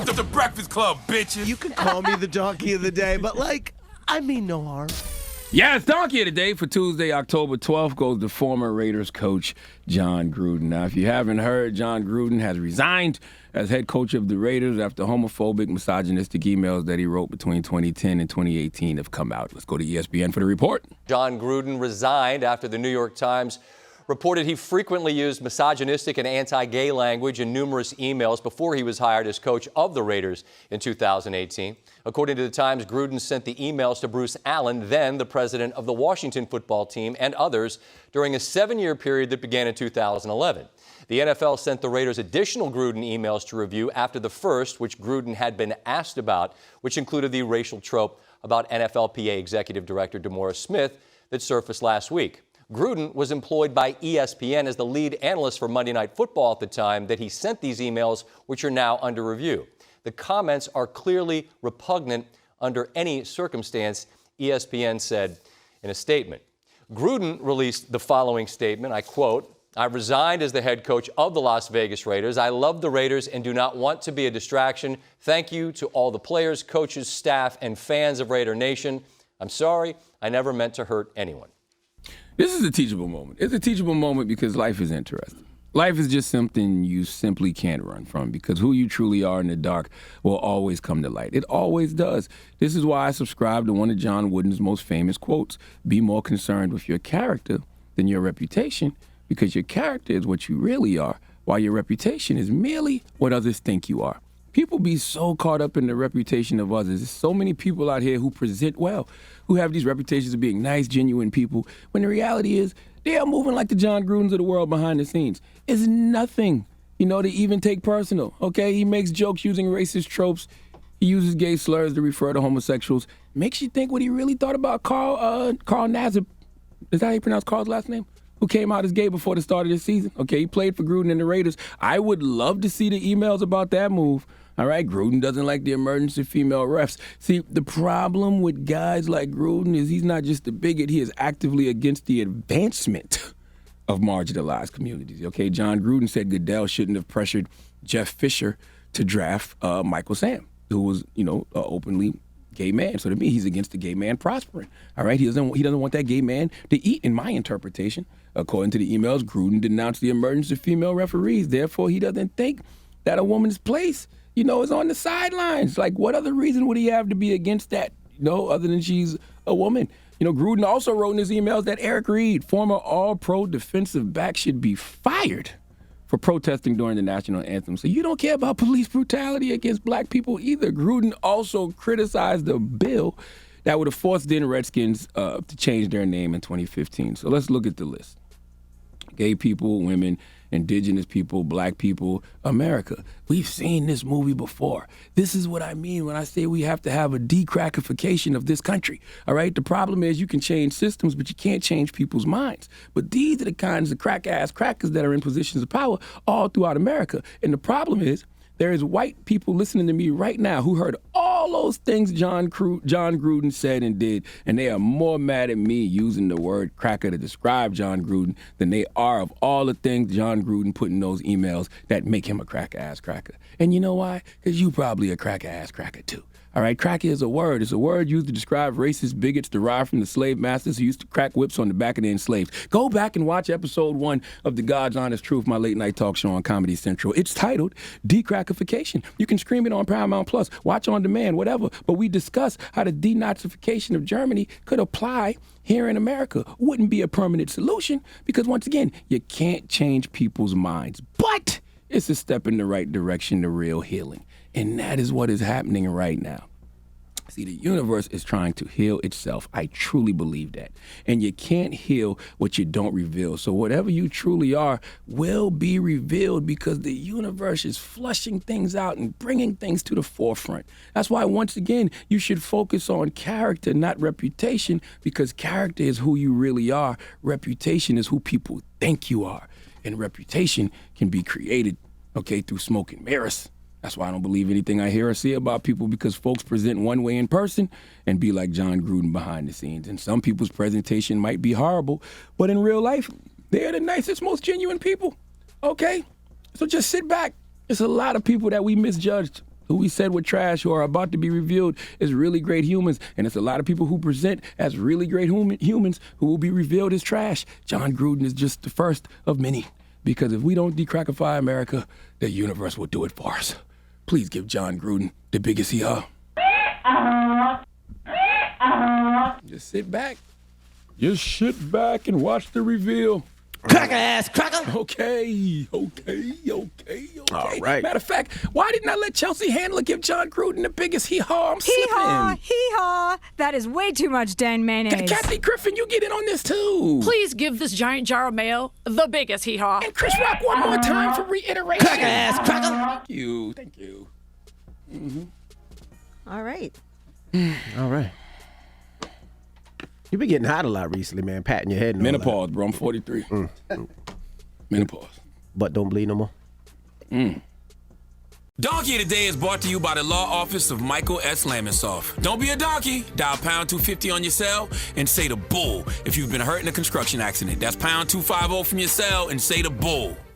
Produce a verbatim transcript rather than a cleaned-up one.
The, the Breakfast Club, bitches. You can call me the donkey of the day, but, like, I mean no harm. Yes, donkey of the day for Tuesday, October twelfth goes to former Raiders coach John Gruden. Now, if you haven't heard, John Gruden has resigned as head coach of the Raiders after homophobic, misogynistic emails that he wrote between twenty ten and twenty eighteen have come out. Let's go to E S P N for the report. John Gruden resigned after the New York Times reported he frequently used misogynistic and anti-gay language in numerous emails before he was hired as coach of the Raiders in two thousand eighteen. According to the Times, Gruden sent the emails to Bruce Allen, then the president of the Washington football team, and others during a seven-year period that began in two thousand eleven. The N F L sent the Raiders additional Gruden emails to review after the first, which Gruden had been asked about, which included the racial trope about N F L P A Executive Director DeMaurice Smith that surfaced last week. Gruden was employed by E S P N as the lead analyst for Monday Night Football at the time that he sent these emails, which are now under review. The comments are clearly repugnant under any circumstance, E S P N said in a statement. Gruden released the following statement, I quote, "I resigned as the head coach of the Las Vegas Raiders. I love the Raiders and do not want to be a distraction. Thank you to all the players, coaches, staff, and fans of Raider Nation. I'm sorry, I never meant to hurt anyone." This is a teachable moment. It's a teachable moment because life is interesting. Life is just something you simply can't run from because who you truly are in the dark will always come to light. It always does. This is why I subscribe to one of John Wooden's most famous quotes. Be more concerned with your character than your reputation because your character is what you really are, while your reputation is merely what others think you are. People be so caught up in the reputation of others. There's so many people out here who present well, who have these reputations of being nice, genuine people, when the reality is they are moving like the John Grudens of the world behind the scenes. It's nothing, you know, to even take personal, okay? He makes jokes using racist tropes. He uses gay slurs to refer to homosexuals. Makes you think what he really thought about Carl uh, Carl Nassib. Is that how you pronounce Carl's last name? Who came out as gay before the start of this season. Okay, he played for Gruden and the Raiders. I would love to see the emails about that move. All right, Gruden doesn't like the emergence of female refs. See, the problem with guys like Gruden is he's not just a bigot, he is actively against the advancement of marginalized communities. Okay, John Gruden said Goodell shouldn't have pressured Jeff Fisher to draft uh, Michael Sam, who was, you know, an openly gay man. So to me, he's against the gay man prospering. All right, he doesn't he doesn't want that gay man to eat, in my interpretation. According to the emails, Gruden denounced the emergence of female referees. Therefore, he doesn't think that a woman's place, you know, is on the sidelines. Like, what other reason would he have to be against that, you know, other than she's a woman? You know, Gruden also wrote in his emails that Eric Reed, former all-pro defensive back, should be fired for protesting during the national anthem. So you don't care about police brutality against black people either. Gruden also criticized the bill that would have forced the Redskins uh, to change their name in twenty fifteen. So let's look at the list. Gay people, women, indigenous people, black people, America. We've seen this movie before. This is what I mean when I say we have to have a decrackification of this country, all right? The problem is you can change systems, but you can't change people's minds. But these are the kinds of crack-ass crackers that are in positions of power all throughout America. And the problem is there is white people listening to me right now who heard all those things John Cru- John Gruden said and did, and they are more mad at me using the word cracker to describe John Gruden than they are of all the things John Gruden put in those emails that make him a cracker-ass cracker. And you know why? Because you probably a cracker-ass cracker too. All right, cracker is a word. It's a word used to describe racist bigots derived from the slave masters who used to crack whips on the back of the enslaved. Go back and watch episode one of The God's Honest Truth, my late night talk show on Comedy Central. It's titled Decrackification. You can stream it on Paramount Plus, watch on demand, whatever. But we discuss how the denazification of Germany could apply here in America. Wouldn't be a permanent solution because, once again, you can't change people's minds. But it's a step in the right direction to real healing. And that is what is happening right now. See, the universe is trying to heal itself. I truly believe that. And you can't heal what you don't reveal. So whatever you truly are will be revealed because the universe is flushing things out and bringing things to the forefront. That's why, once again, you should focus on character, not reputation, because character is who you really are. Reputation is who people think you are. And reputation can be created, okay, through smoke and mirrors. That's why I don't believe anything I hear or see about people, because folks present one way in person and be like John Gruden behind the scenes. And some people's presentation might be horrible, but in real life, they're the nicest, most genuine people, okay? So just sit back. There's a lot of people that we misjudged who we said were trash, who are about to be revealed as really great humans. And it's a lot of people who present as really great hum- humans who will be revealed as trash. John Gruden is just the first of many. Because if we don't decrackify America, the universe will do it for us. Please give John Gruden the biggest hee-haw. Just sit back. Just sit back and watch the reveal. Cracker ass, cracker. Okay, okay, okay, okay. All right. Matter of fact, why didn't I let Chelsea Handler give John Gruden the biggest hee-haw? I'm Hee-haw, slipping. hee-haw. That is way too much Dan mayonnaise. Kathy Griffin, you get in on this too. Please give this giant jar of mayo the biggest hee-haw. And Chris Rock one more time for reiteration. Cracker ass, cracker. Thank you, thank you. All right. All right. You've been getting hot a lot recently, man. Patting your head. And all that. Menopause, bro. I'm forty-three. Mm, mm. Menopause. Butt don't bleed no more. Mm. Donkey of the Day is brought to you by the law office of Michael S. Lamonsoff. Don't be a donkey. Dial pound two fifty on your cell and say the bull if you've been hurt in a construction accident. That's pound two fifty from your cell and say the bull.